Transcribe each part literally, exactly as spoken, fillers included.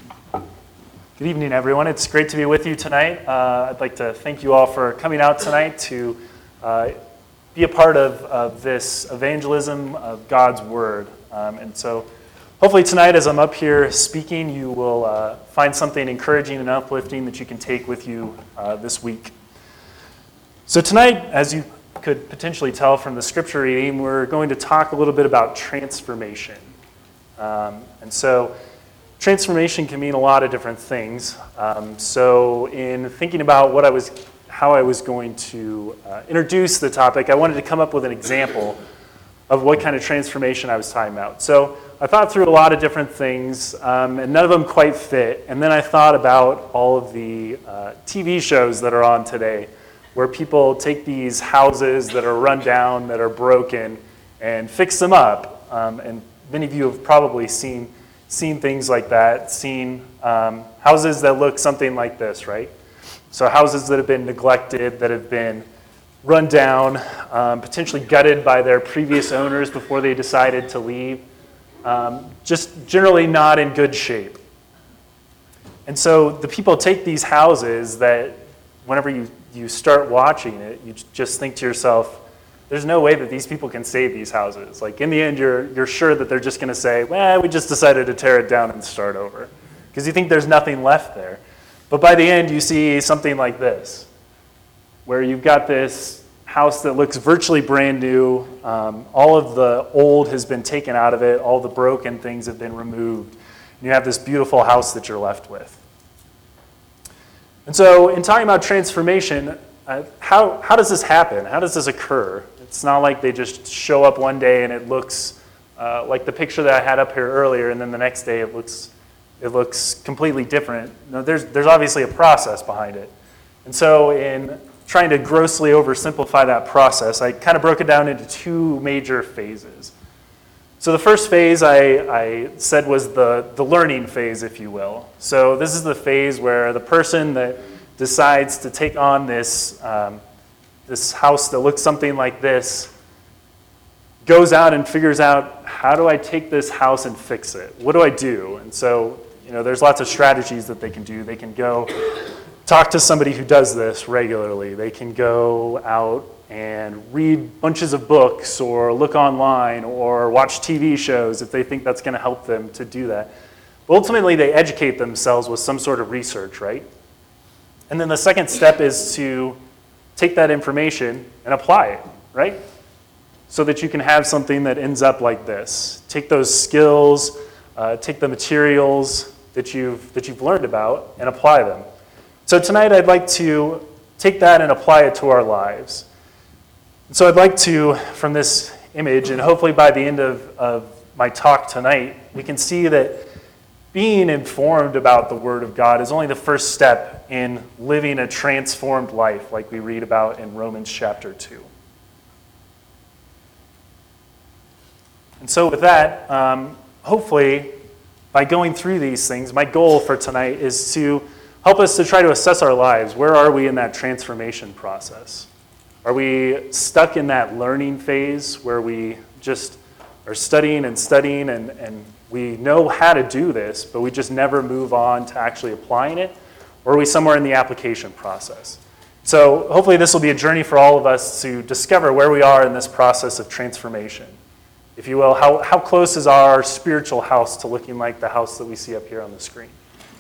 Good evening, everyone. It's great to be with you tonight. Uh, I'd like to thank you all for coming out tonight to uh, be a part of, of this evangelism of God's Word. Um, and so hopefully tonight as I'm up here speaking, you will uh, find something encouraging and uplifting that you can take with you uh, this week. So tonight, as you could potentially tell from the scripture reading, we're going to talk a little bit about transformation. Um, and so transformation can mean a lot of different things. Um, so in thinking about what I was, how I was going to uh, introduce the topic, I wanted to come up with an example of what kind of transformation I was talking about. So I thought through a lot of different things, um, and none of them quite fit. And then I thought about all of the uh, T V shows that are on today, where people take these houses that are run down, that are broken, and fix them up. Um, and many of you have probably seen seen things like that, seen um, houses that look something like this, right? So houses that have been neglected, that have been run down, um, potentially gutted by their previous owners before they decided to leave, um, just generally not in good shape. And so the people take these houses that whenever you, you start watching it, you just think to yourself, there's no way that these people can save these houses. Like in the end, you're you're sure that they're just going to say, well, we just decided to tear it down and start over. Because you think there's nothing left there. But by the end, you see something like this, where you've got this house that looks virtually brand new. Um, all of the old has been taken out of it. All the broken things have been removed. And you have this beautiful house that you're left with. And so in talking about transformation, uh, how, how does this happen? How does this occur? It's not like they just show up one day and it looks uh, like the picture that I had up here earlier, and then the next day it looks it looks completely different. No, there's there's obviously a process behind it. And so in trying to grossly oversimplify that process, I kind of broke it down into two major phases. So the first phase I, I said was the, the learning phase, if you will. So this is the phase where the person that decides to take on this um, this house that looks something like this goes out and figures out, how do I take this house and fix it? What do I do? And so, you know, there's lots of strategies that they can do. They can go talk to somebody who does this regularly. They can go out and read bunches of books or look online or watch T V shows if they think that's going to help them to do that. But ultimately, they educate themselves with some sort of research, right? And then the second step is to take that information and apply it, right? So that you can have something that ends up like this. Take those skills, uh, take the materials that you've that you've learned about and apply them. So tonight I'd like to take that and apply it to our lives. So I'd like to, from this image, and hopefully by the end of, of my talk tonight, we can see that being informed about the Word of God is only the first step in living a transformed life, like we read about in Romans chapter two. And so with that, um, hopefully, by going through these things, my goal for tonight is to help us to try to assess our lives. Where are we in that transformation process? Are we stuck in that learning phase where we just are studying and studying and, and we know how to do this, but we just never move on to actually applying it? Or are we somewhere in the application process? So hopefully this will be a journey for all of us to discover where we are in this process of transformation. If you will, how, how close is our spiritual house to looking like the house that we see up here on the screen?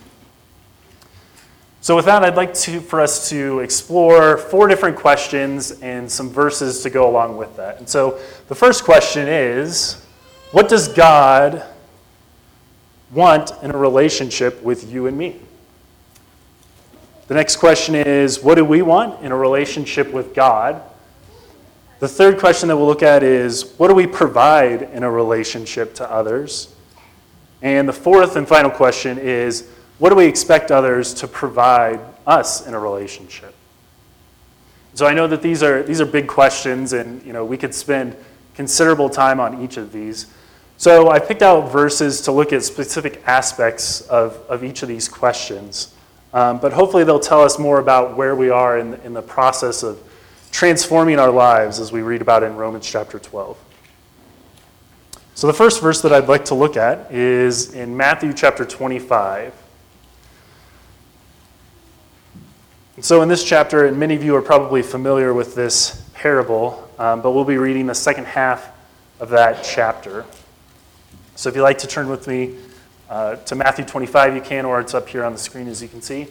So with that, I'd like to, for us to explore four different questions and some verses to go along with that. And so the first question is, what does God want in a relationship with you and me? The next question is, what do we want in a relationship with God? The third question that we'll look at is, what do we provide in a relationship to others? And the fourth and final question is, what do we expect others to provide us in a relationship? So I know that these are these are big questions, and you know we could spend considerable time on each of these. So I picked out verses to look at specific aspects of, of each of these questions. Um, but hopefully they'll tell us more about where we are in, in the process of transforming our lives, as we read about in Romans chapter twelve. So the first verse that I'd like to look at is in Matthew chapter twenty-five, So in this chapter, and many of you are probably familiar with this parable, um, but we'll be reading the second half of that chapter. So if you'd like to turn with me uh, to Matthew twenty-five, you can, or it's up here on the screen as you can see.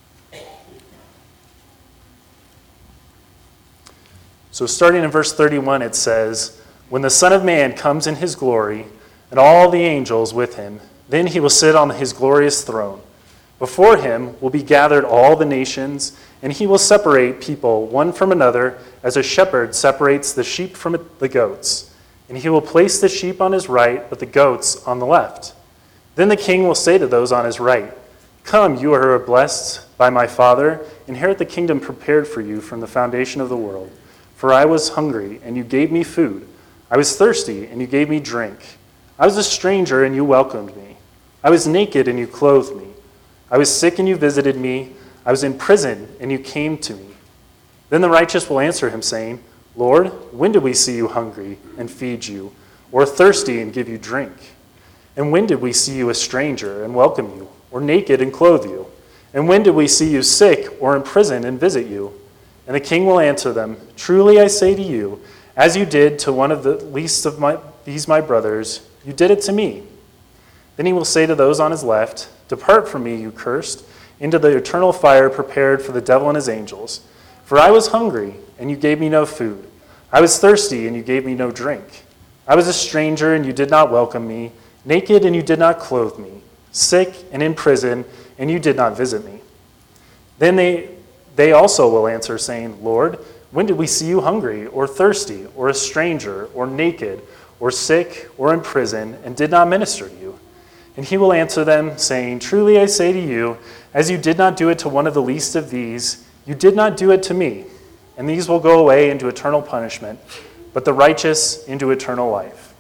So starting in verse thirty-one, it says, "When the Son of Man comes in his glory, and all the angels with him, then he will sit on his glorious throne. Before him will be gathered all the nations, and he will separate people one from another, as a shepherd separates the sheep from the goats. And he will place the sheep on his right, but the goats on the left. Then the king will say to those on his right, 'Come, you who are blessed by my Father, inherit the kingdom prepared for you from the foundation of the world. For I was hungry, and you gave me food. I was thirsty, and you gave me drink. I was a stranger, and you welcomed me. I was naked, and you clothed me. I was sick, and you visited me. I was in prison, and you came to me.' Then the righteous will answer him, saying, 'Lord, when did we see you hungry and feed you, or thirsty and give you drink? And when did we see you a stranger and welcome you, or naked and clothe you? And when did we see you sick or in prison and visit you?' And the king will answer them, 'Truly I say to you, as you did to one of the least of my, these my brothers, you did it to me.' Then he will say to those on his left, 'Depart from me, you cursed, into the eternal fire prepared for the devil and his angels. For I was hungry, and you gave me no food. I was thirsty, and you gave me no drink. I was a stranger, and you did not welcome me, naked, and you did not clothe me, sick and in prison, and you did not visit me.' Then they, they also will answer, saying, 'Lord, when did we see you hungry, or thirsty, or a stranger, or naked, or sick, or in prison, and did not minister to you?' And he will answer them, saying, 'Truly I say to you, as you did not do it to one of the least of these, you did not do it to me. And these will go away into eternal punishment, but the righteous into eternal life.'"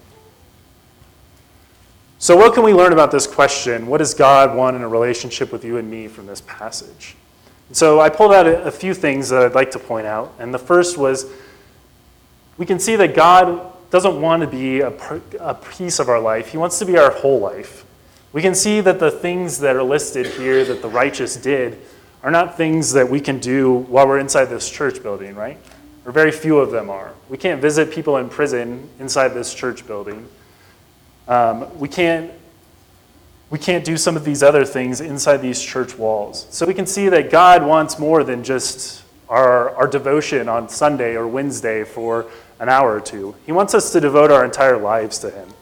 So what can we learn about this question? What does God want in a relationship with you and me from this passage? And so I pulled out a, a few things that I'd like to point out. And the first was, we can see that God doesn't want to be a, a piece of our life. He wants to be our whole life. We can see that the things that are listed here that the righteous did are not things that we can do while we're inside this church building, right? Or very few of them are. We can't visit people in prison inside this church building. Um, we can't we can't do some of these other things inside these church walls. So we can see that God wants more than just our, our devotion on Sunday or Wednesday for an hour or two. He wants us to devote our entire lives to him.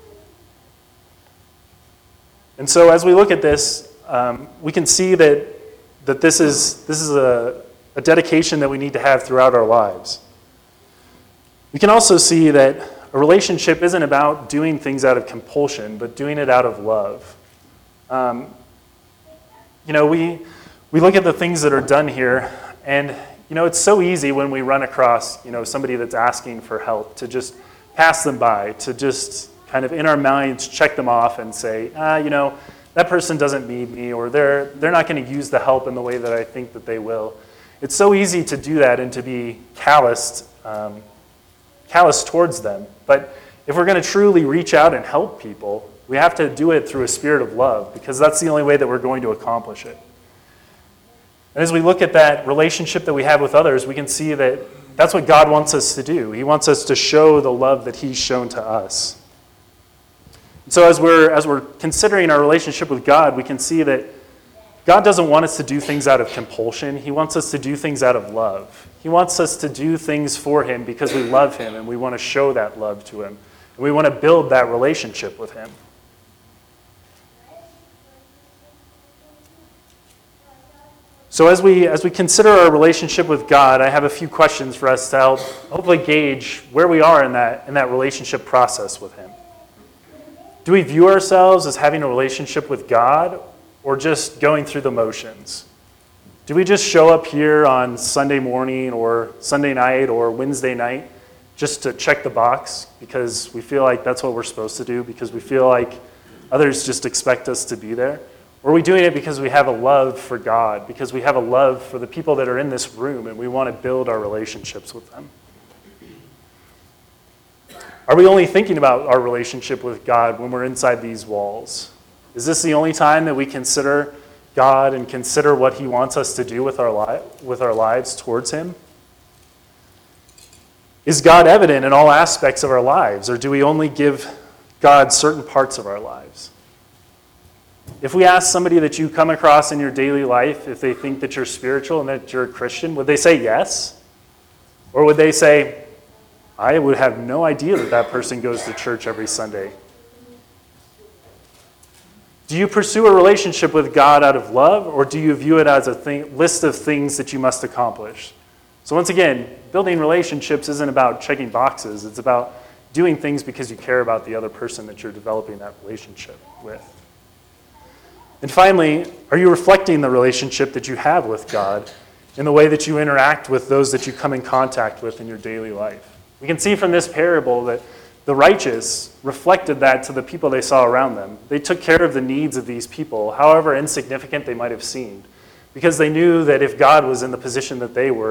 And so as we look at this, um, we can see that, that this is, this is a, a dedication that we need to have throughout our lives. We can also see that a relationship isn't about doing things out of compulsion, but doing it out of love. Um, you know, we, we look at the things that are done here, and you know, it's so easy when we run across, you know, somebody that's asking for help to just pass them by, to just kind of in our minds check them off and say, ah, you know, that person doesn't need me, or they're they're not going to use the help in the way that I think that they will. It's so easy to do that and to be calloused, um, callous towards them. But if we're going to truly reach out and help people, we have to do it through a spirit of love, because that's the only way that we're going to accomplish it. And as we look at that relationship that we have with others, we can see that that's what God wants us to do. He wants us to show the love that he's shown to us. So as we're as we're considering our relationship with God, we can see that God doesn't want us to do things out of compulsion. He wants us to do things out of love. He wants us to do things for him because we love him and we want to show that love to him. And we want to build that relationship with him. So as we as we consider our relationship with God, I have a few questions for us to help hopefully gauge where we are in that in that relationship process with him. Do we view ourselves as having a relationship with God, or just going through the motions? Do we just show up here on Sunday morning or Sunday night or Wednesday night just to check the box because we feel like that's what we're supposed to do, because we feel like others just expect us to be there? Or are we doing it because we have a love for God, because we have a love for the people that are in this room and we want to build our relationships with them? Are we only thinking about our relationship with God when we're inside these walls? Is this the only time that we consider God and consider what he wants us to do with our, li- with our lives towards him? Is God evident in all aspects of our lives, or do we only give God certain parts of our lives? If we ask somebody that you come across in your daily life if they think that you're spiritual and that you're a Christian, would they say yes? Or would they say, I would have no idea that that person goes to church every Sunday? Do you pursue a relationship with God out of love, or do you view it as a thing, list of things that you must accomplish? So once again, building relationships isn't about checking boxes. It's about doing things because you care about the other person that you're developing that relationship with. And finally, are you reflecting the relationship that you have with God in the way that you interact with those that you come in contact with in your daily life? We can see from this parable that the righteous reflected that to the people they saw around them. They took care of the needs of these people, however insignificant they might have seemed, because they knew that if God was in the position that they were,